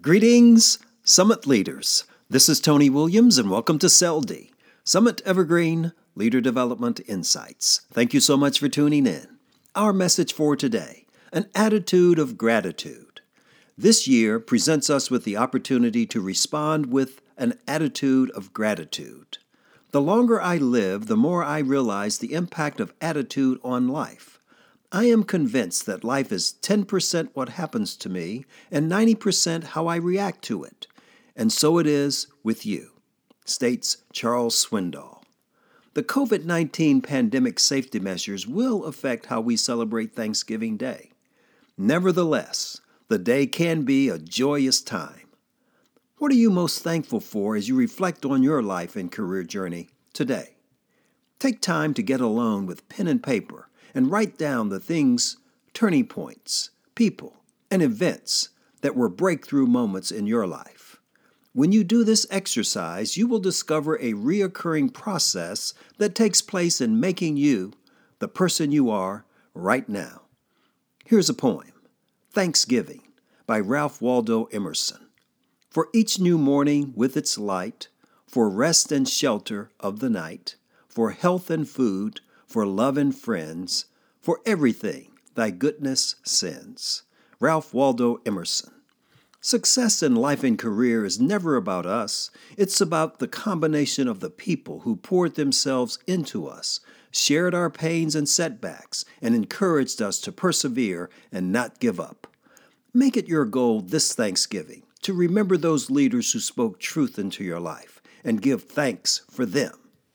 Greetings, Summit Leaders. This is Tony Williams, and welcome to CELD, Summit Evergreen Leader Development Insights. Thank you so much for tuning in. Our message for today, an attitude of gratitude. This year presents us with the opportunity to respond with an attitude of gratitude. The longer I live, the more I realize the impact of attitude on life. I am convinced that life is 10% what happens to me and 90% how I react to it. And so it is with you, states Charles Swindoll. The COVID-19 pandemic safety measures will affect how we celebrate Thanksgiving Day. Nevertheless, the day can be a joyous time. What are you most thankful for as you reflect on your life and career journey today? Take time to get alone with pen and paper and write down the things, turning points, people, and events that were breakthrough moments in your life. When you do this exercise, you will discover a reoccurring process that takes place in making you the person you are right now. Here's a poem, Thanksgiving, by Ralph Waldo Emerson. For each new morning with its light, for rest and shelter of the night, for health and food, for love and friends, for everything thy goodness sends. Ralph Waldo Emerson. Success in life and career is never about us. It's about the combination of the people who poured themselves into us, shared our pains and setbacks, and encouraged us to persevere and not give up. Make it your goal this Thanksgiving to remember those leaders who spoke truth into your life and give thanks for them.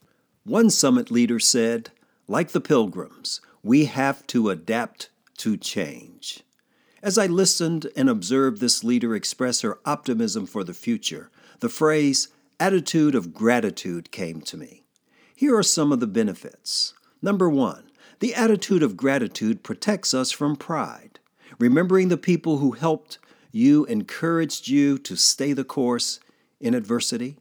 One summit leader said, like the Pilgrims, we have to adapt to change. As I listened and observed this leader express her optimism for the future, the phrase attitude of gratitude came to me. Here are some of the benefits. Number one, the attitude of gratitude protects us from pride. Remembering the people who helped you, encouraged you to stay the course in adversity.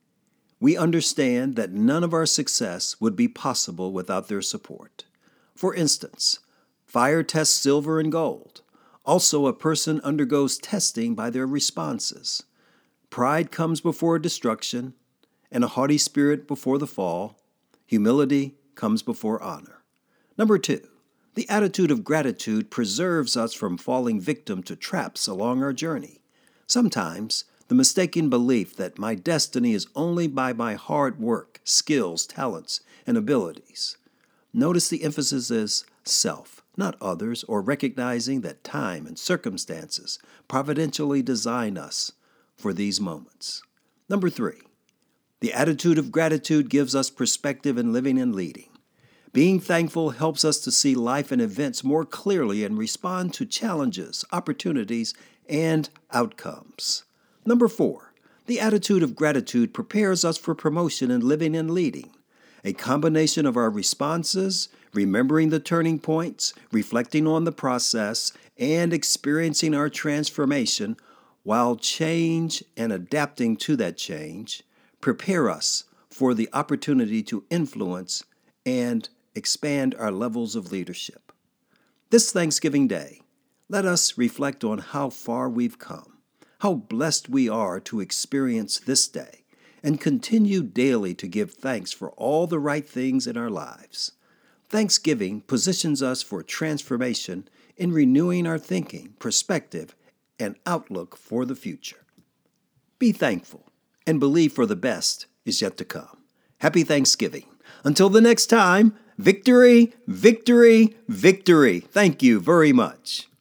We understand that none of our success would be possible without their support. For instance, fire tests silver and gold. Also, a person undergoes testing by their responses. Pride comes before destruction, and a haughty spirit before the fall. Humility comes before honor. Number two, the attitude of gratitude preserves us from falling victim to traps along our journey. Sometimes, the mistaken belief that my destiny is only by my hard work, skills, talents, and abilities. Notice the emphasis is self, not others, or recognizing that time and circumstances providentially design us for these moments. Number three, the attitude of gratitude gives us perspective in living and leading. Being thankful helps us to see life and events more clearly and respond to challenges, opportunities, and outcomes. Number four, the attitude of gratitude prepares us for promotion in living and leading. A combination of our responses, remembering the turning points, reflecting on the process, and experiencing our transformation while change and adapting to that change prepare us for the opportunity to influence and expand our levels of leadership. This Thanksgiving Day, let us reflect on how far we've come. How blessed we are to experience this day and continue daily to give thanks for all the right things in our lives. Thanksgiving positions us for transformation in renewing our thinking, perspective, and outlook for the future. Be thankful and believe for the best is yet to come. Happy Thanksgiving. Until the next time, victory, victory, victory. Thank you very much.